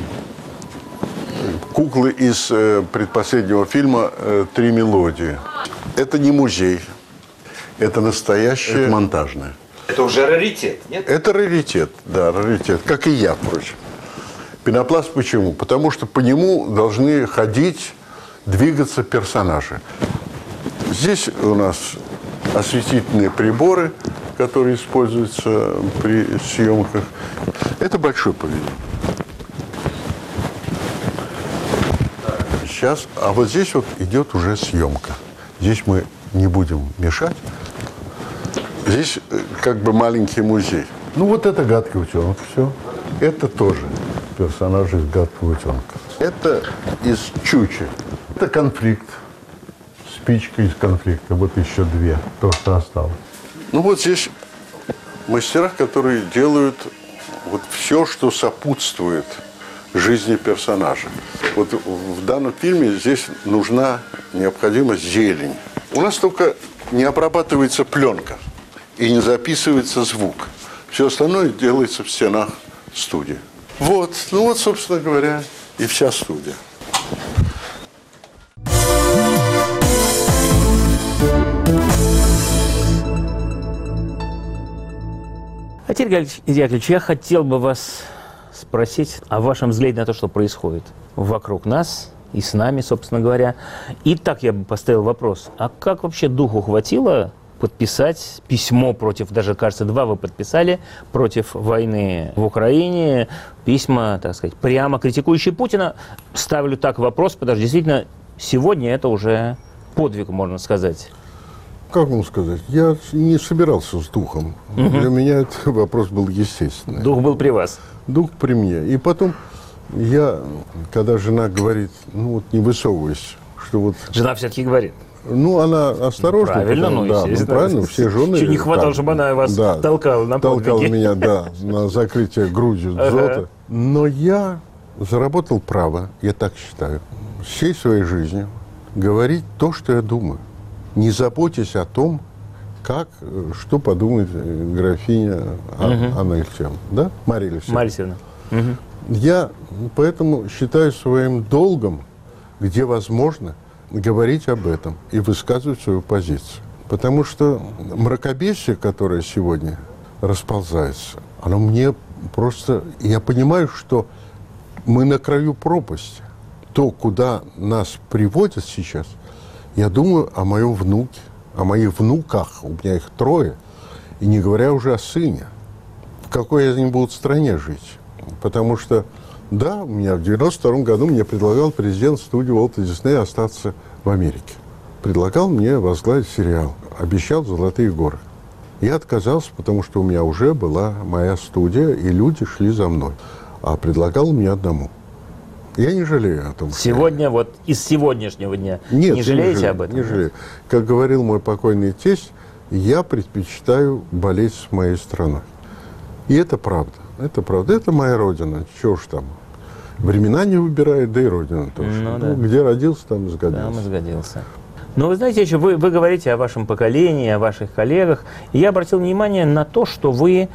куклы из предпоследнего фильма «Три мелодии». Это не музей. Это настоящее, это монтажное. Это уже раритет, нет? Это раритет, да, раритет. Как и я, впрочем. Пенопласт почему? Потому что по нему должны ходить, двигаться персонажи. Здесь у нас осветительные приборы, которые используются при съемках. Это большой павильон. Сейчас, а вот здесь вот идет уже съемка. Здесь мы не будем мешать. Здесь как бы маленький музей. Вот это «Гадкий утенок», все. Это тоже персонажи из «Гадкого утенка». Это из «Чучи». Это конфликт. Спичка из конфликта. Вот еще две. То, что осталось. Вот здесь мастера, которые делают вот все, что сопутствует жизни персонажа. Вот в данном фильме здесь нужна необходима зелень. У нас только не обрабатывается пленка и не записывается звук. Все остальное делается в стенах студии. Вот, собственно говоря, и вся студия. Василий Яковлевич, я хотел бы вас спросить о вашем взгляде на то, что происходит вокруг нас и с нами, собственно говоря. И так я бы поставил вопрос. А как вообще духу хватило подписать письмо против, даже, кажется, 2 вы подписали, против войны в Украине, письма, так сказать, прямо критикующие Путина? Ставлю так вопрос, потому что действительно сегодня это уже подвиг, можно сказать. Как вам сказать? Я не собирался с духом. Для меня этот вопрос был естественный. Дух был при вас. Дух при мне. И потом я, когда жена говорит, ну вот не высовывайся, что вот... Жена все-таки говорит. Ну, она осторожна. Правильно, потому, да, естественно. правильно, все жены... Чего не хватало, чтобы она вас толкала на подвиги. Толкала меня, да, на закрытие грудью дзота. Но я заработал право, я так считаю, всей своей жизнью говорить то, что я думаю. Не заботьтесь о том, как, что подумает графиня Анна Ильичевна. Да? Мария Алексеевна. Я поэтому считаю своим долгом, где возможно, говорить об этом и высказывать свою позицию. Потому что мракобесие, которое сегодня расползается, оно мне просто... Я понимаю, что мы на краю пропасти. То, куда нас приводят сейчас, я думаю о моем внуке, о моих внуках, у меня их 3, и не говоря уже о сыне. В какой они будут стране жить? Потому что, да, у меня в 92 году мне предлагал президент студии Уолта Диснея остаться в Америке. Предлагал мне возглавить сериал, обещал «Золотые горы». Я отказался, потому что у меня уже была моя студия, и люди шли за мной. А предлагал мне одному. Я не жалею о том. Сегодня, вот из сегодняшнего дня, не жалеете об этом? Не жалею. Как говорил мой покойный тесть, я предпочитаю болеть с моей страной. И это правда. Это правда. Это моя родина. Чего уж там. Времена не выбирают, да и родина тоже. Ну, да. Где родился, там и сгодился. Там и сгодился. Но вы знаете, еще вы говорите о вашем поколении, о ваших коллегах. И я обратил внимание на то, что вы,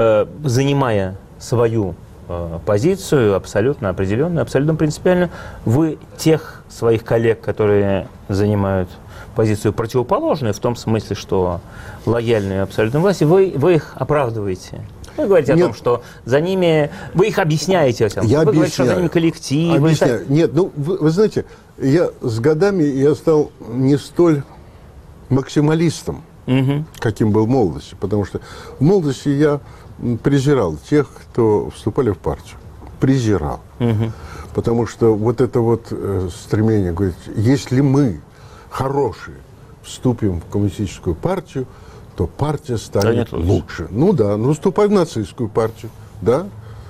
занимая свою позицию абсолютно определенную, абсолютно принципиальную, вы тех своих коллег, которые занимают позицию противоположную, в том смысле, что лояльную абсолютной власти, вы их оправдываете. Вы говорите о том, что за ними... Вы их объясняете. Вы говорите, что за ними коллектив. Объясняю. Нет, ну, вы знаете, я с годами я стал не столь максималистом, каким был в молодости. Потому что в молодости я презирал тех, кто вступали в партию. Презирал. Потому что вот это вот стремление, говорить, если мы, хорошие, вступим в коммунистическую партию, то партия станет лучше. Ну да, ну вступай в нацистскую партию, да,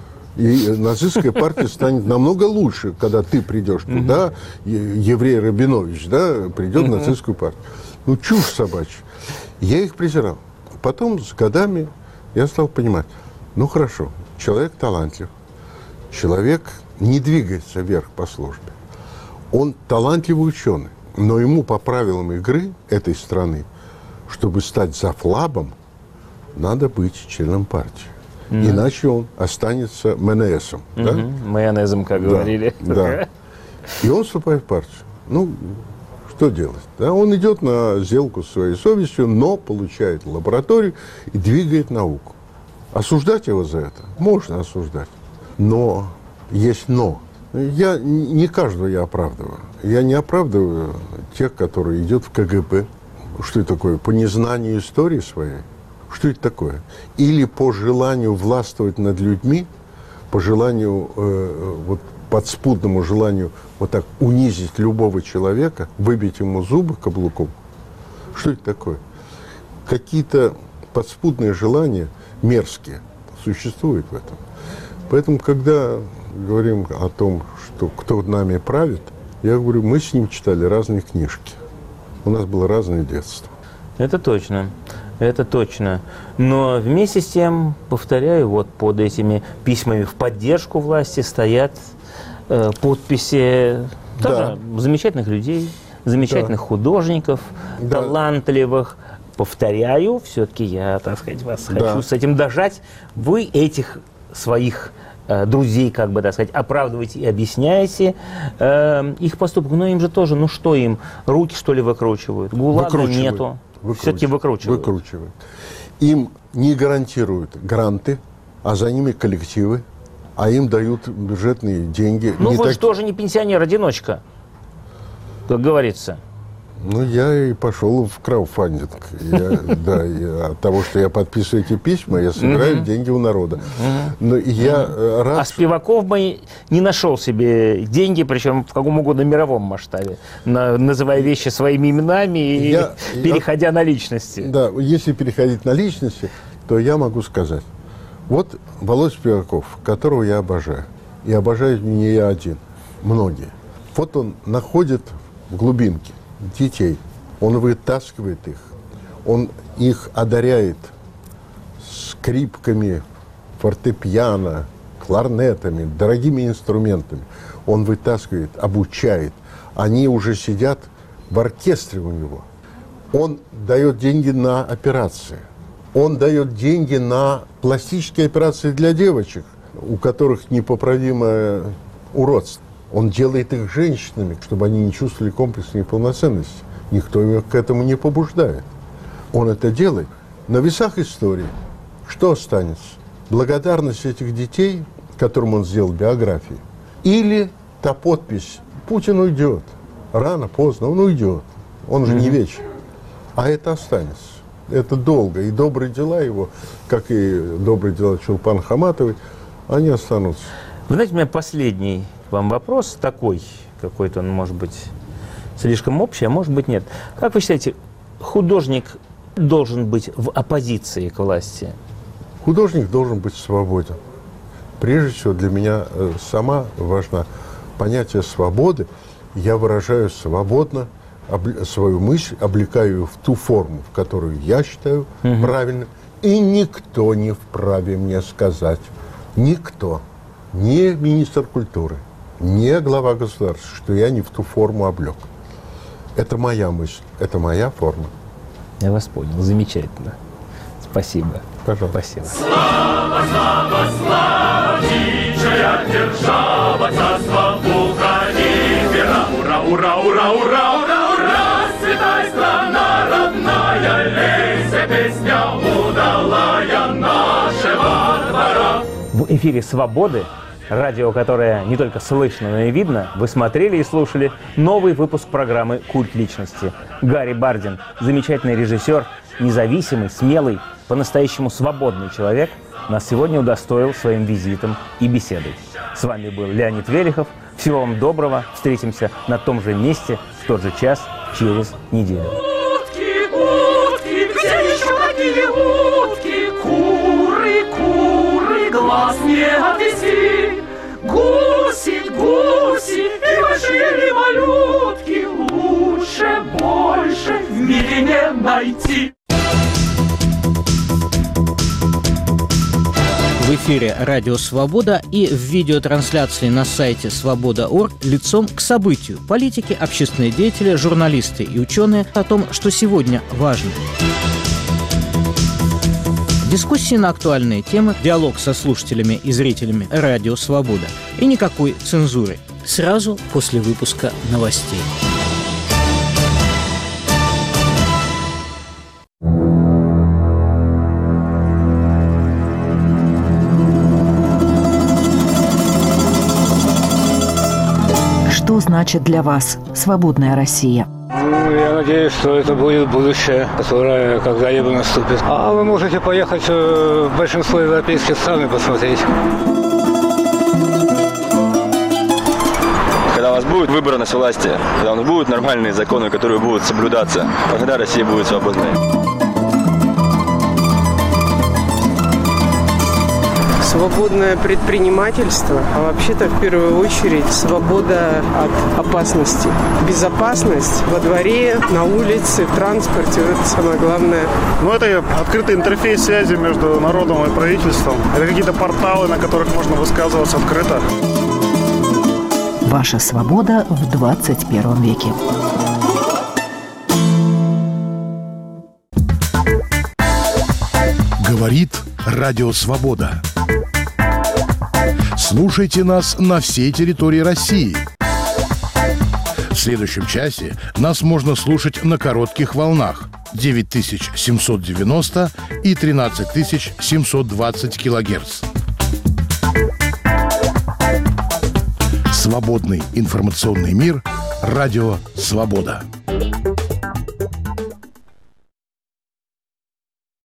и нацистская партия станет намного лучше, когда ты придешь туда, еврей Рабинович, да, придет в нацистскую партию. Ну чушь собачья. Я их презирал. Потом с годами я стал понимать, ну хорошо, человек талантлив, человек не двигается вверх по службе. Он талантливый ученый, но ему по правилам игры этой страны, чтобы стать зафлабом, надо быть членом партии. Иначе он останется МНСом. Да? Майонезом, как говорили. Да. И он вступает в партию. Ну, что делать? Да? Он идет на сделку с своей совестью, но получает лабораторию и двигает науку. Осуждать его за это? Можно осуждать. Но есть но. Я не каждого я оправдываю. Я не оправдываю тех, которые идут в КГБ. Что это такое? По незнанию истории своей? Что это такое? Или по желанию властвовать над людьми, по желанию, вот подспудному желанию вот так унизить любого человека, выбить ему зубы каблуком? Что это такое? Какие-то подспудные желания мерзкие существуют в этом. Поэтому, когда говорим о том, что кто нами правит, я говорю, мы с ним читали разные книжки. У нас было разное детство. Это точно. Это точно. Но вместе с тем, повторяю, вот под этими письмами в поддержку власти стоят подписи тоже замечательных людей, замечательных художников, талантливых. Повторяю, все-таки я, так сказать, вас хочу с этим дожать. Вы этих своих друзей, как бы, так сказать, оправдываете и объясняете их поступок. Но им же тоже, ну что им, руки, что ли, выкручивают? ГУЛАГа нету. Все-таки выкручивают. Им не гарантируют гранты, а за ними коллективы, а им дают бюджетные деньги. Ну, вы же тоже не пенсионер-одиночка, как говорится. Ну, я и пошел в краудфандинг. От того, что я подписываю эти письма, я собираю деньги у народа. Но я рад... А Спиваков бы не нашел себе деньги, причем в каком угодно мировом масштабе, называя вещи своими именами и переходя на личности. Да, если переходить на личности, то я могу сказать. Вот Володя Спиваков, которого я обожаю. И обожаю не я один, многие. Вот он находит в глубинке детей, он вытаскивает их, он их одаряет скрипками, фортепиано, кларнетами, дорогими инструментами. Он вытаскивает, обучает. Они уже сидят в оркестре у него. Он дает деньги на операции. Он дает деньги на пластические операции для девочек, у которых непоправимое уродство. Он делает их женщинами, чтобы они не чувствовали комплекс неполноценности. Никто их к этому не побуждает. Он это делает. На весах истории что останется? Благодарность этих детей, которым он сделал биографии, или та подпись «Путин уйдет». Рано, поздно, он уйдет. Он же не вечен. А это останется. Это долго. И добрые дела его, как и добрые дела Чулпан Хаматовой, они останутся. Вы знаете, у меня последний вам вопрос такой, какой-то он, может быть, слишком общий, а может быть, нет. Как вы считаете, художник должен быть в оппозиции к власти? Художник должен быть свободен. Прежде всего, для меня сама важна понятие свободы. Я выражаю свободно свою мысль, облекаю ее в ту форму, в которую я считаю правильной. И никто не вправе мне сказать, никто, ни министр культуры, не глава государства, что я не в ту форму облег. Это моя мысль, это моя форма. Я вас понял, замечательно. Спасибо. Пожалуйста. Спасибо. Слава, слава, слава, дичая держава, царство Бухарибера. Ура, ура, ура, ура, ура, ура, святая страна родная, лейся, песня удалая нашего двора. В эфире «Свободы», радио, которое не только слышно, но и видно, вы смотрели и слушали новый выпуск программы «Культ личности». Гарри Бардин, замечательный режиссер, независимый, смелый, по-настоящему свободный человек, нас сегодня удостоил своим визитом и беседой. С вами был Леонид Велихов. Всего вам доброго. Встретимся на том же месте, в тот же час, через неделю. Утки, утки, где еще такие утки? Куры, куры, глаз не отвеси. Гуси, гуси, и большие, и малютки, лучше, больше в мире не найти. В эфире «Радио Свобода» и в видеотрансляции на сайте свобода.орг лицом к событию. Политики, общественные деятели, журналисты и ученые о том, что сегодня важно. Дискуссии на актуальные темы, диалог со слушателями и зрителями «Радио Свобода». И никакой цензуры. Сразу после выпуска новостей. Что значит для вас свободная Россия? Я надеюсь, что это будет будущее, которое когда-либо наступит. А вы можете поехать в большинство европейских стран и посмотреть. Когда у вас будет выборность власти, когда у нас будут нормальные законы, которые будут соблюдаться, тогда Россия будет свободной. Свободное предпринимательство, а вообще-то в первую очередь свобода от опасности. Безопасность во дворе, на улице, в транспорте – это самое главное. Ну, это открытый интерфейс связи между народом и правительством. Это какие-то порталы, на которых можно высказываться открыто. Ваша свобода в 21 веке. Говорит Радио Свобода. Слушайте нас на всей территории России. В следующем часе нас можно слушать на коротких волнах 9790 и 13720 килогерц. Свободный информационный мир. Радио «Свобода».